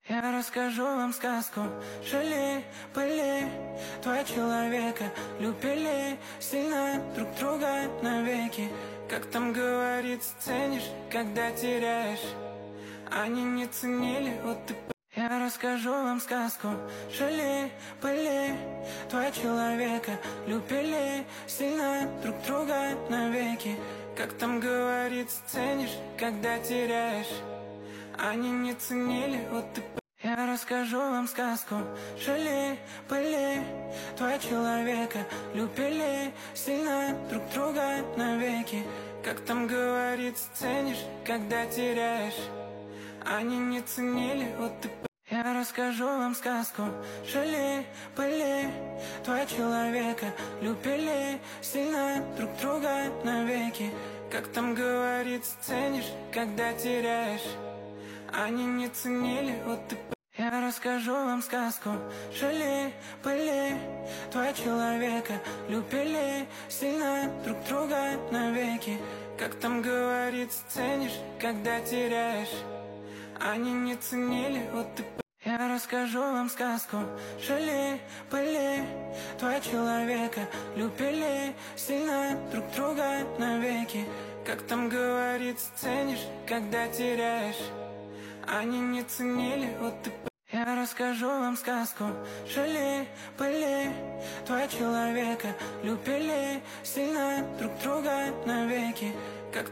Я расскажу вам сказку. Жили, были два человека, любили сильно друг друга навеки. Как там говорится, ценишь, когда теряешь. Они не ценили, вот и я расскажу вам сказку. Жили, были два человека, любили сильно друг друга навеки. Как там говорится, ценишь, когда теряешь. Они не ценили, вот и я расскажу вам сказку. Жили, были два человека, любили сильно друг друга навеки. Как там говорится, ценишь, когда теряешь. Они не ценили, вот и я расскажу вам сказку. Жили, были два человека, любили сильно друг друга навеки. Как там говорится, ценишь, когда теряешь. Они не ценили, вот и я расскажу вам сказку. Жили, были два человека, любили сильно друг друга навеки. Как там говорится, ценишь, когда теряешь. Они не ценили, вот и я расскажу вам сказку. Жили, были два человека, любили сильно друг друга навеки. Как там говорится, ценишь, когда теряешь. Они не ценили, вот и я расскажу вам сказку. Жили, были два человека, любили сильно друг друга навеки.